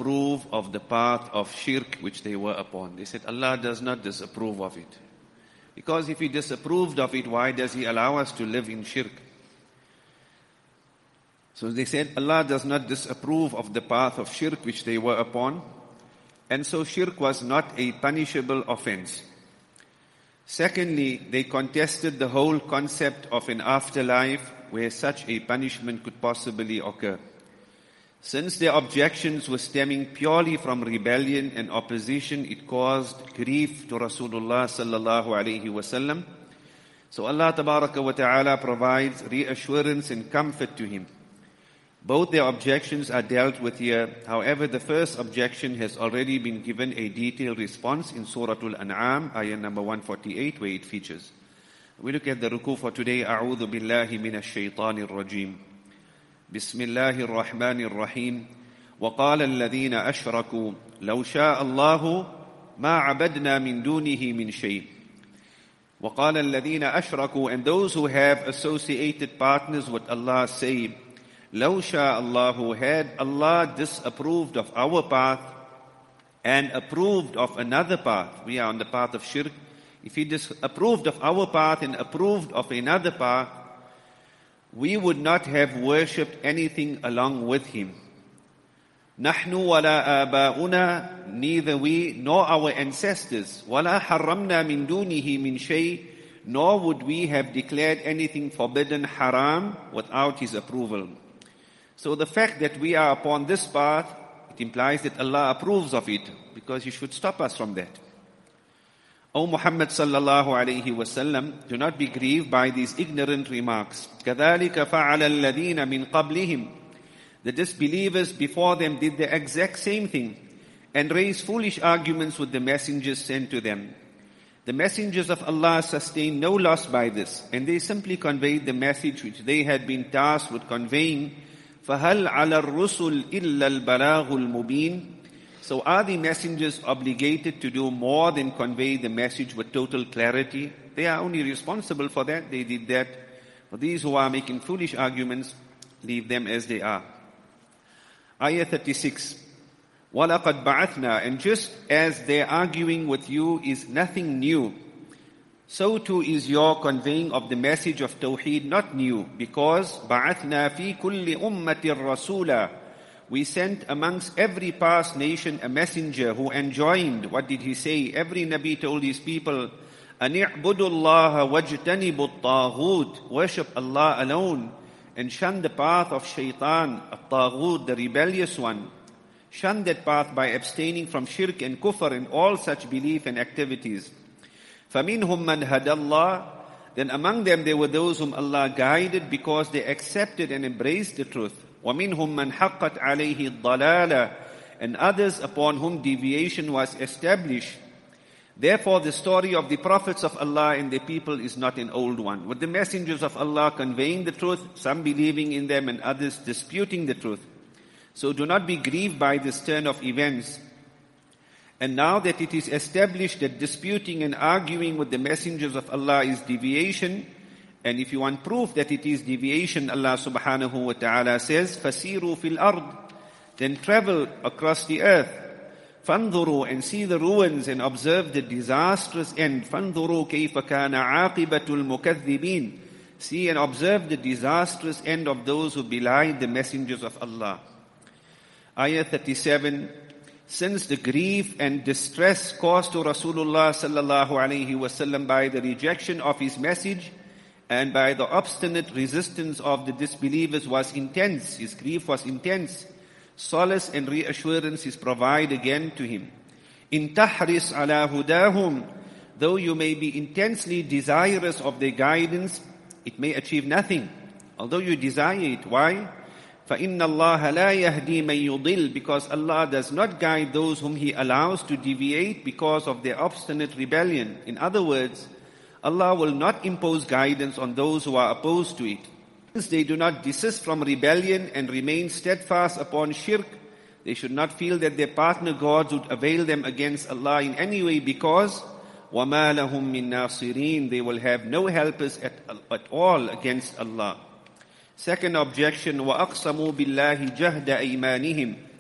disapprove of the path of shirk which they were upon. They said, Allah does not disapprove of it. Because if He disapproved of it, why does He allow us to live in shirk? So they said, Allah does not disapprove of the path of shirk which they were upon. And so shirk was not a punishable offense. Secondly, they contested the whole concept of an afterlife where such a punishment could possibly occur. Since their objections were stemming purely from rebellion and opposition, it caused grief to Rasulullah sallallahu alaihi wasallam. So Allah tabaraka wa ta'ala provides reassurance and comfort to him. Both their objections are dealt with here. However, the first objection has already been given a detailed response in Surah Al-An'am, ayah number 148, where it features. We look at the ruku for today. أعوذ بالله من الشيطان الرجيم. بسم الله الرحمن الرحيم. وقال الذين أشركوا لو شاء الله ما عبدنا من دونه من شيء. وقال الذين أشركوا, and those who have associated partners with Allah say, لو شاء الله, had Allah disapproved of our path and approved of another path. We are on the path of shirk. If He disapproved of our path and approved of another path, we would not have worshipped anything along with Him. نحن ولا آباؤنا, neither we nor our ancestors. ولا حرمنا من دونه من شيء, nor would we have declared anything forbidden haram without His approval. So the fact that we are upon this path, it implies that Allah approves of it, because He should stop us from that. O Muhammad sallallahu alayhi wasallam, do not be grieved by these ignorant remarks. كَذَلِكَ فَعَلَ الَّذِينَ مِنْ قَبْلِهِمْ. The disbelievers before them did the exact same thing and raised foolish arguments with the messengers sent to them. The messengers of Allah sustained no loss by this, and they simply conveyed the message which they had been tasked with conveying. فَهَلْ عَلَى الرُّسُلِ إِلَّا الْبَلَاغُ الْمُبِينَ. So are the messengers obligated to do more than convey the message with total clarity? They are only responsible for that. They did that. For these who are making foolish arguments, leave them as they are. Ayah 36. وَلَقَدْ بَعَثْنَا. And just as their arguing with you is nothing new, so too is your conveying of the message of Tawheed not new, because بَعَثْنَا فِي كُلِّ أُمَّةٍ رَسُولًا. We sent amongst every past nation a messenger who enjoined. What did he say? Every Nabi told his people, أَنِ اعْبُدُوا اللَّهَ وَاجْتَنِبُوا الطَّاغُوتِ. Worship Allah alone and shun the path of shaitan, at-taghut, the rebellious one. Shun that path by abstaining from shirk and kufr and all such belief and activities. فَمِنْهُمْ مَنْ هَدَى اللَّهِ. Then among them there were those whom Allah guided because they accepted and embraced the truth. وَمِنْهُمْ مَنْ حَقَّتْ عَلَيْهِ الضَّلَالَةِ. And others upon whom deviation was established. Therefore the story of the prophets of Allah and the people is not an old one, with the messengers of Allah conveying the truth, some believing in them and others disputing the truth. So do not be grieved by this turn of events. And now that it is established that disputing and arguing with the messengers of Allah is deviation, and if you want proof that it is deviation, Allah subhanahu wa ta'ala says, فَسِيرُوا فِي الْأَرْضِ. Then travel across the earth. فَانْظُرُوا, and see the ruins and observe the disastrous end. فَانْظُرُوا كَيْفَ كَانَ عَاقِبَةُ الْمُكَذِّبِينَ. See and observe the disastrous end of those who belied the messengers of Allah. Ayah 37. Since the grief and distress caused to Rasulullah sallallahu alayhi wasallam by the rejection of his message and by the obstinate resistance of the disbelievers was intense, his grief was intense, solace and reassurance is provided again to him. In tahris ala hudahum, though you may be intensely desirous of their guidance, it may achieve nothing, although you desire it. Why? فَإِنَّ اللَّهَ لَا يَهْدِي مَن يُضِلُّ. Because Allah does not guide those whom He allows to deviate because of their obstinate rebellion. In other words, Allah will not impose guidance on those who are opposed to it. Since they do not desist from rebellion and remain steadfast upon shirk, they should not feel that their partner gods would avail them against Allah in any way, because وَمَا لَهُم مِّن نَاصِرِينَ. They will have no helpers at all against Allah. Second objection, وَأَقْسَمُوا بِاللَّهِ جَهْدَ أَيْمَانِهِمْ.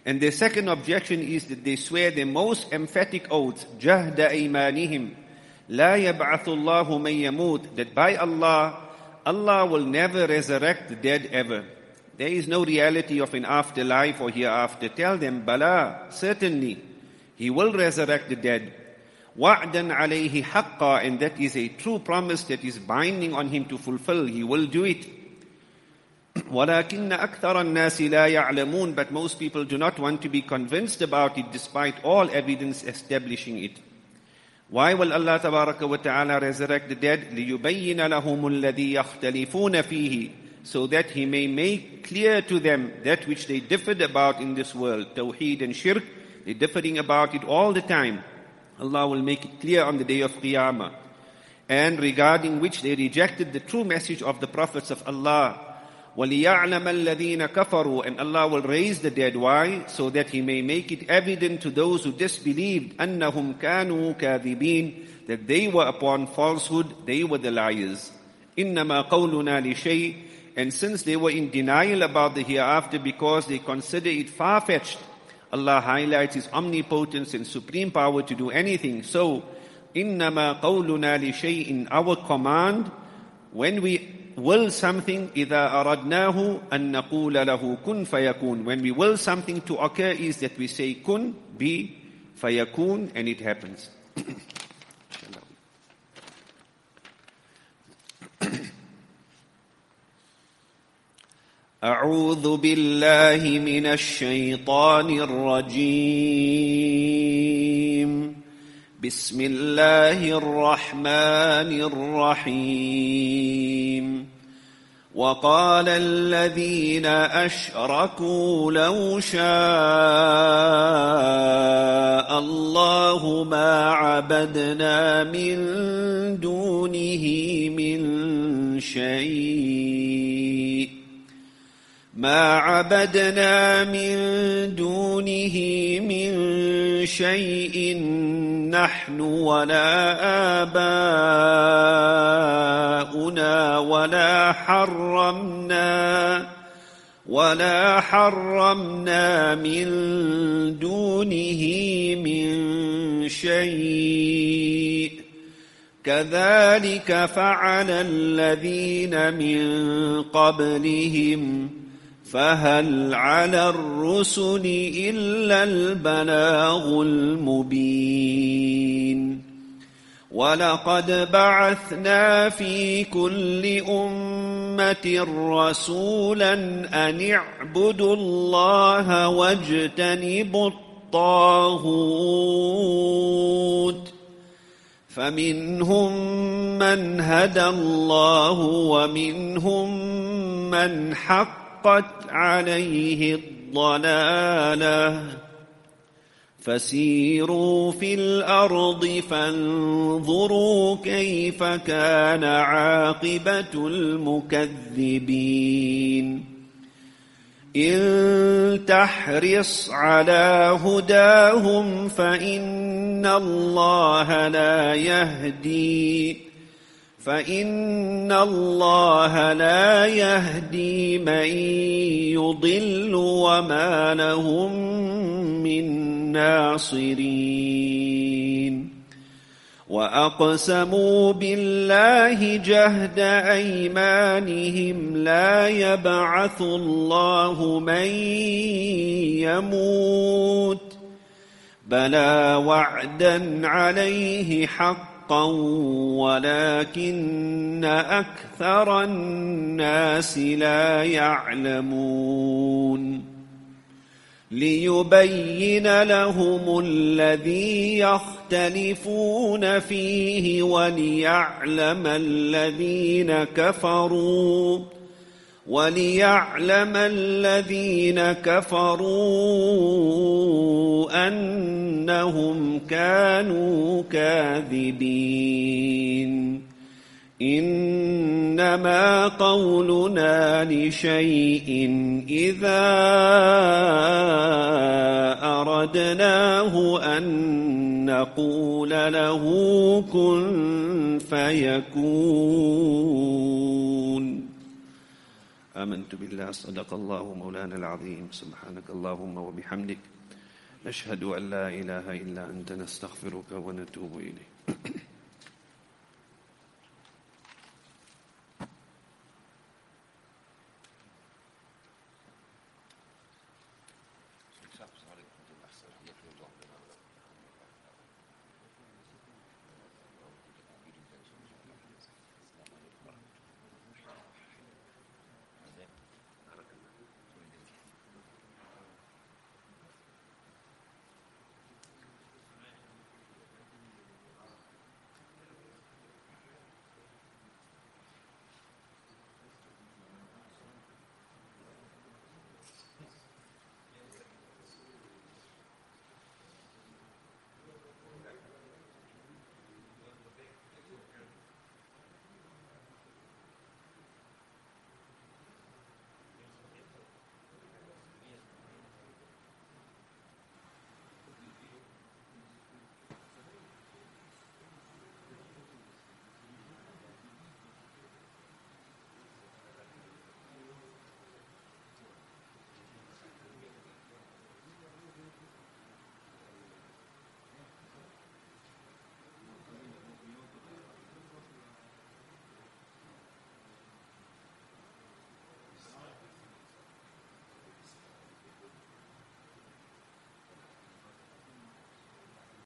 And their second objection is that they swear the most emphatic oaths, جَهْدَ أَيْمَانِهِمْ لَا يَبْعَثُ اللَّهُ مَنْ يَمُوتُ, that by Allah, Allah will never resurrect the dead ever. There is no reality of an afterlife or hereafter. Tell them, Bala, certainly, He will resurrect the dead. وَعْدًا عَلَيْهِ حَقًّا, and that is a true promise that is binding on Him to fulfill. He will do it. وَلَكِنَّ أَكْثَرَ النَّاسِ لَا يَعْلَمُونَ, but most people do not want to be convinced about it despite all evidence establishing it. Why will Allah Tabaraka wa Ta'ala resurrect the dead? لِيُبَيِّنَ لَهُمُ الَّذِي يَخْتَلِفُونَ فِيهِ, so that He may make clear to them that which they differed about in this world. Tawheed and shirk, they're differing about it all the time. Allah will make it clear on the day of Qiyamah. And regarding which they rejected the true message of the prophets of Allah. وَلِيَعْلَمَ الَّذِينَ كَفَرُوا, and Allah will raise the dead. Why? So that He may make it evident to those who disbelieved, أَنَّهُمْ كَانُوا كَاذِبِينَ, that they were upon falsehood, they were the liars. إِنَّمَا قَوْلُنَا لِشَيْءٍ, and since they were in denial about the hereafter because they consider it far-fetched, Allah highlights His omnipotence and supreme power to do anything. So, إِنَّمَا قَوْلُنَا لِشَيْءٍ, our command, when we will something, إِذَا أَرَدْنَاهُ أَن نَقُولَ لَهُ كُن فَيَكُونَ, when we will something to occur is that we say kun, be, فَيَكُون, and it happens. أعوذ بالله من الشيطان الرجيم. بسم الله الرحمن الرحيم. وقال الذين أشركوا لو شاء الله ما عبدنا من دونه من شيء ما عبدنا من دونه من شيء نحن ولا آباؤنا ولا حرمنا من دونه من شيء كذلك فعل الذين من قبلهم فهل على الرسل إلا البلاغ المبين. ولقد بعثنا في كل أمة رسولا أن اعبدوا الله واجتنبوا الطاغوت فمنهم من هدى الله ومنهم من حقت عليه الضلالة فسيروا في الأرض فانظروا كيف كان عاقبة المكذبين. إن تحرص على هداهم فإن الله لا يهدي من يضل وما لهم من ناصرين. وأقسموا بالله جهد أيمانهم لا يبعث الله من يموت بلى وعدا عليه حقا ولكن أكثر الناس لا يعلمون. ليبين لهم الذي يختلفون فيه وليعلم الذين كفروا أنهم كانوا كاذبين. إنما قولنا لشيء إذا أردناه أن نقول له كن فيكون. آمنت بالله صدق الله مولانا العظيم سبحانك اللهم وبحمدك نشهد أن لا إله إلا أنت نستغفرك ونتوب إليك